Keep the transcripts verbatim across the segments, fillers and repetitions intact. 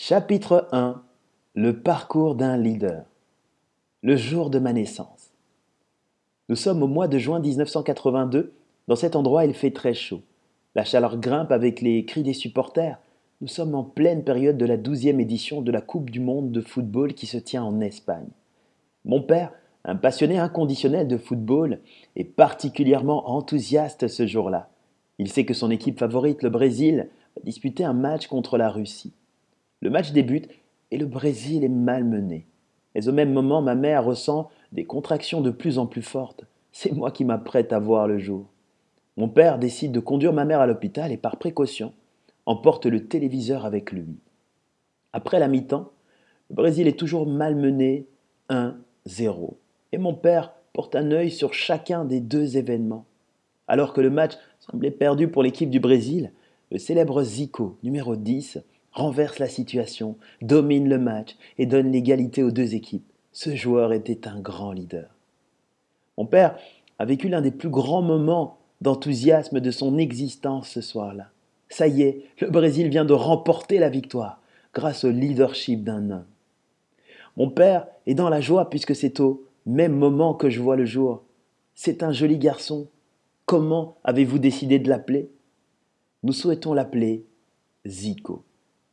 Chapitre un. Le parcours d'un leader. Le jour de ma naissance. Nous sommes au mois de juin mille neuf cent quatre-vingt-deux. Dans cet endroit, il fait très chaud. La chaleur grimpe avec les cris des supporters. Nous sommes en pleine période de la douzième édition de la Coupe du monde de football qui se tient en Espagne. Mon père, un passionné inconditionnel de football, est particulièrement enthousiaste ce jour-là. Il sait que son équipe favorite, le Brésil, va disputer un match contre la Russie. Le match débute et le Brésil est malmené. Mais au même moment, ma mère ressent des contractions de plus en plus fortes. C'est moi qui m'apprête à voir le jour. Mon père décide de conduire ma mère à l'hôpital et par précaution, emporte le téléviseur avec lui. Après la mi-temps, le Brésil est toujours malmené un zéro. Et mon père porte un œil sur chacun des deux événements. Alors que le match semblait perdu pour l'équipe du Brésil, le célèbre Zico, numéro dix, renverse la situation, domine le match et donne l'égalité aux deux équipes. Ce joueur était un grand leader. Mon père a vécu l'un des plus grands moments d'enthousiasme de son existence ce soir-là. Ça y est, le Brésil vient de remporter la victoire grâce au leadership d'un homme. Mon père est dans la joie puisque c'est au même moment que je vois le jour. C'est un joli garçon. Comment avez-vous décidé de l'appeler ? Nous souhaitons l'appeler Zico.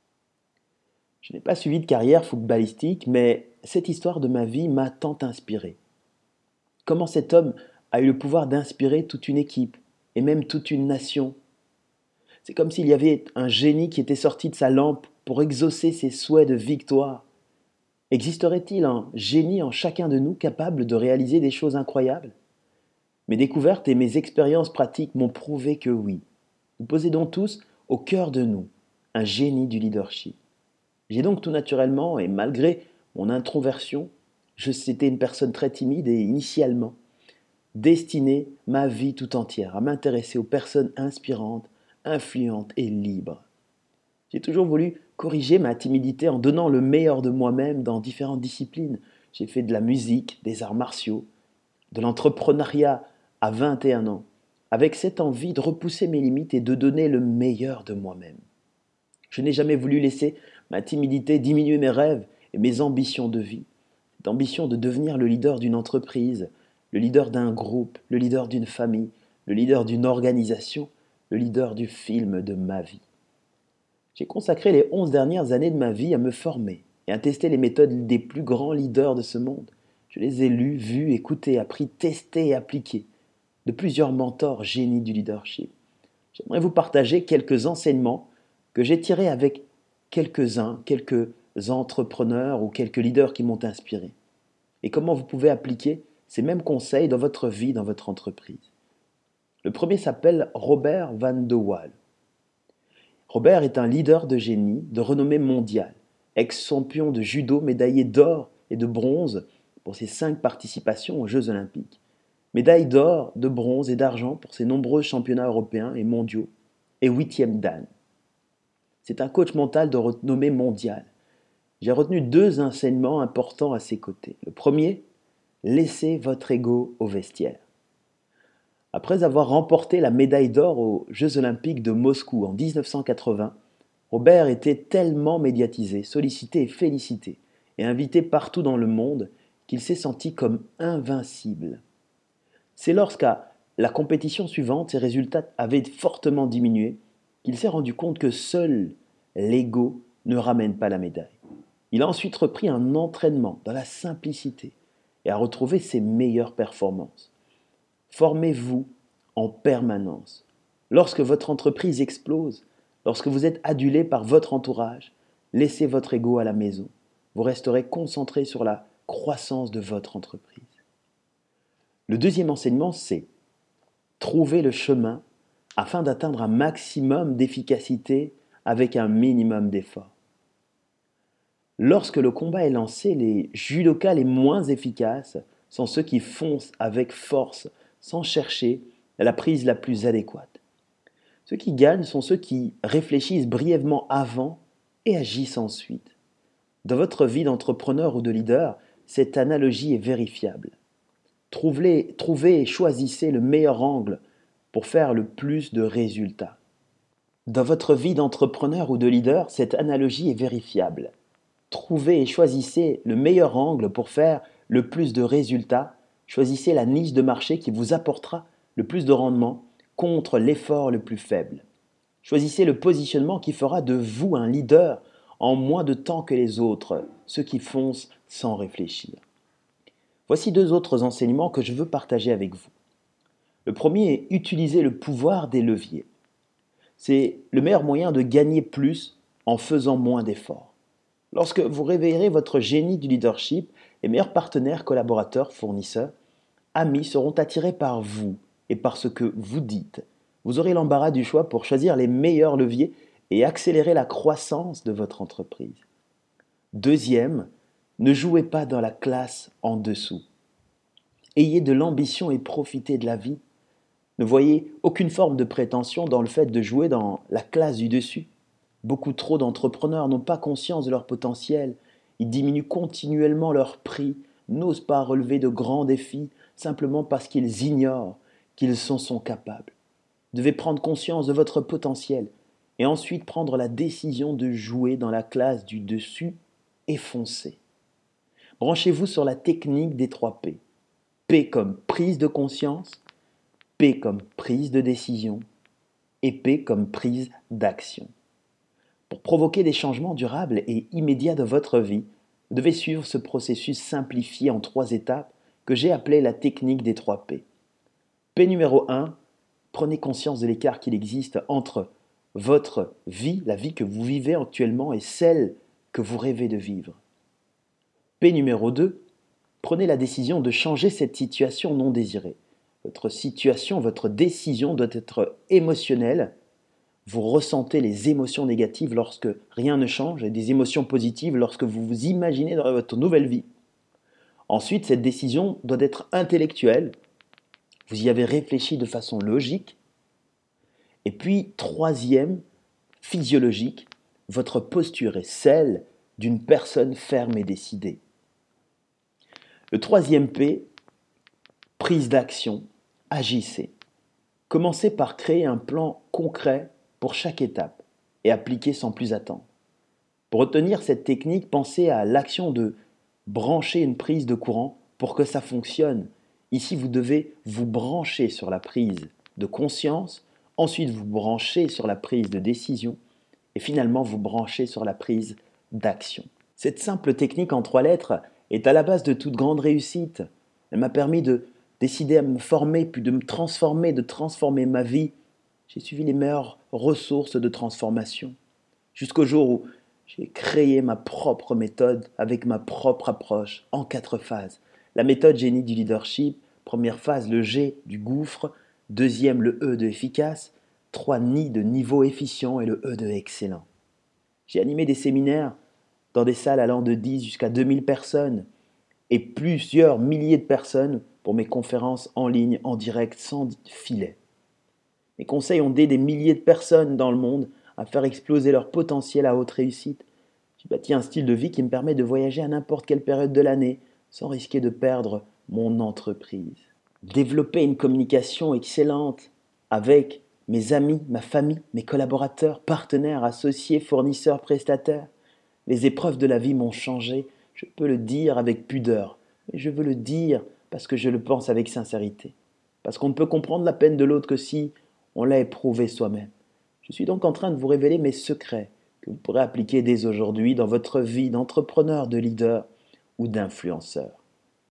Je n'ai pas suivi de carrière footballistique, mais cette histoire de ma vie m'a tant inspiré. Comment cet homme a eu le pouvoir d'inspirer toute une équipe, et même toute une nation. C'est comme s'il y avait un génie qui était sorti de sa lampe pour exaucer ses souhaits de victoire. Existerait-il un génie en chacun de nous capable de réaliser des choses incroyables ? Mes découvertes et mes expériences pratiques m'ont prouvé que oui. Nous possédons tous, au cœur de nous, un génie du leadership. J'ai donc tout naturellement, et malgré mon introversion, j'étais une personne très timide et initialement, destiné ma vie tout entière à m'intéresser aux personnes inspirantes, influentes et libres. J'ai toujours voulu corriger ma timidité en donnant le meilleur de moi-même dans différentes disciplines. J'ai fait de la musique, des arts martiaux, de l'entrepreneuriat à vingt et un ans, avec cette envie de repousser mes limites et de donner le meilleur de moi-même. Je n'ai jamais voulu laisser ma timidité diminuer mes rêves et mes ambitions de vie. Cette ambition de devenir le leader d'une entreprise, le leader d'un groupe, le leader d'une famille, le leader d'une organisation, le leader du film de ma vie. J'ai consacré les onze dernières années de ma vie à me former et à tester les méthodes des plus grands leaders de ce monde. Je les ai lus, vus, écoutés, appris, testés et appliqués de plusieurs mentors génies du leadership. J'aimerais vous partager quelques enseignements que j'ai tirés avec quelques-uns, quelques entrepreneurs ou quelques leaders qui m'ont inspiré. Et comment vous pouvez appliquer ces mêmes conseils dans votre vie, dans votre entreprise. Le premier s'appelle Robert Van de Waal. Robert est un leader de génie de renommée mondiale, ex-champion de judo, médaillé d'or et de bronze pour ses cinq participations aux Jeux olympiques. Médaille d'or, de bronze et d'argent pour ses nombreux championnats européens et mondiaux, et huitième dan. C'est un coach mental de renommée mondiale. J'ai retenu deux enseignements importants à ses côtés. Le premier, laissez votre ego au vestiaire. Après avoir remporté la médaille d'or aux Jeux olympiques de Moscou en dix-neuf cent quatre-vingts, Robert était tellement médiatisé, sollicité et félicité, et invité partout dans le monde qu'il s'est senti comme invincible. C'est lorsqu'à la compétition suivante, ses résultats avaient fortement diminué qu'il s'est rendu compte que seul l'ego ne ramène pas la médaille. Il a ensuite repris un entraînement dans la simplicité et a retrouvé ses meilleures performances. Formez-vous en permanence. Lorsque votre entreprise explose, lorsque vous êtes adulé par votre entourage, laissez votre ego à la maison. Vous resterez concentré sur la croissance de votre entreprise. Le deuxième enseignement, c'est trouver le chemin afin d'atteindre un maximum d'efficacité avec un minimum d'effort. Lorsque le combat est lancé, les judokas les moins efficaces sont ceux qui foncent avec force, sans chercher la prise la plus adéquate. Ceux qui gagnent sont ceux qui réfléchissent brièvement avant et agissent ensuite. Dans votre vie d'entrepreneur ou de leader, cette analogie est vérifiable. Trouvez, trouvez et choisissez le meilleur angle pour faire le plus de résultats. Dans votre vie d'entrepreneur ou de leader, cette analogie est vérifiable. Trouvez et choisissez le meilleur angle pour faire le plus de résultats. Choisissez la niche de marché qui vous apportera le plus de rendement contre l'effort le plus faible. Choisissez le positionnement qui fera de vous un leader en moins de temps que les autres, ceux qui foncent sans réfléchir. Voici deux autres enseignements que je veux partager avec vous. Le premier est utiliser le pouvoir des leviers. C'est le meilleur moyen de gagner plus en faisant moins d'efforts. Lorsque vous réveillerez votre génie du leadership, les meilleurs partenaires, collaborateurs, fournisseurs, amis seront attirés par vous et par ce que vous dites. Vous aurez l'embarras du choix pour choisir les meilleurs leviers et accélérer la croissance de votre entreprise. Deuxième, ne jouez pas dans la classe en dessous. Ayez de l'ambition et profitez de la vie. Ne voyez aucune forme de prétention dans le fait de jouer dans la classe du dessus. Beaucoup trop d'entrepreneurs n'ont pas conscience de leur potentiel. Ils diminuent continuellement leur prix, n'osent pas relever de grands défis, simplement parce qu'ils ignorent qu'ils en sont capables. Vous devez prendre conscience de votre potentiel et ensuite prendre la décision de jouer dans la classe du dessus et foncer. Branchez-vous sur la technique des trois P. P comme prise de conscience, P comme prise de décision et P comme prise d'action. Pour provoquer des changements durables et immédiats dans votre vie, vous devez suivre ce processus simplifié en trois étapes que j'ai appelé la technique des trois P. P numéro un, prenez conscience de l'écart qu'il existe entre votre vie, la vie que vous vivez actuellement, et celle que vous rêvez de vivre. P numéro deux, prenez la décision de changer cette situation non désirée. Votre situation, votre décision doit être émotionnelle. Vous ressentez les émotions négatives lorsque rien ne change et des émotions positives lorsque vous vous imaginez dans votre nouvelle vie. Ensuite, cette décision doit être intellectuelle. Vous y avez réfléchi de façon logique. Et puis, troisième, physiologique, votre posture est celle d'une personne ferme et décidée. Le troisième P, prise d'action, agissez. Commencez par créer un plan concret pour chaque étape et appliquez sans plus attendre. Pour retenir cette technique, pensez à l'action de brancher une prise de courant pour que ça fonctionne. Ici, vous devez vous brancher sur la prise de conscience, ensuite vous brancher sur la prise de décision et finalement vous brancher sur la prise d'action. Cette simple technique en trois lettres est à la base de toute grande réussite. Elle m'a permis de décider à me former, puis de me transformer, de transformer ma vie. J'ai suivi les meilleures ressources de transformation. Jusqu'au jour où j'ai créé ma propre méthode avec ma propre approche en quatre phases. La méthode génie du leadership, première phase, le G du gouffre, deuxième, le E de efficace, trois, Ni de niveau efficient et le E de excellent. J'ai animé des séminaires dans des salles allant de dix jusqu'à deux mille personnes et plusieurs milliers de personnes pour mes conférences en ligne, en direct, sans filet. Mes conseils ont aidé des milliers de personnes dans le monde à faire exploser leur potentiel à haute réussite. J'ai bâti un style de vie qui me permet de voyager à n'importe quelle période de l'année sans risquer de perdre mon entreprise. Développer une communication excellente avec mes amis, ma famille, mes collaborateurs, partenaires, associés, fournisseurs, prestataires. Les épreuves de la vie m'ont changé, je peux le dire avec pudeur, mais je veux le dire parce que je le pense avec sincérité. Parce qu'on ne peut comprendre la peine de l'autre que si on l'a éprouvé soi-même. Je suis donc en train de vous révéler mes secrets que vous pourrez appliquer dès aujourd'hui dans votre vie d'entrepreneur, de leader ou d'influenceur.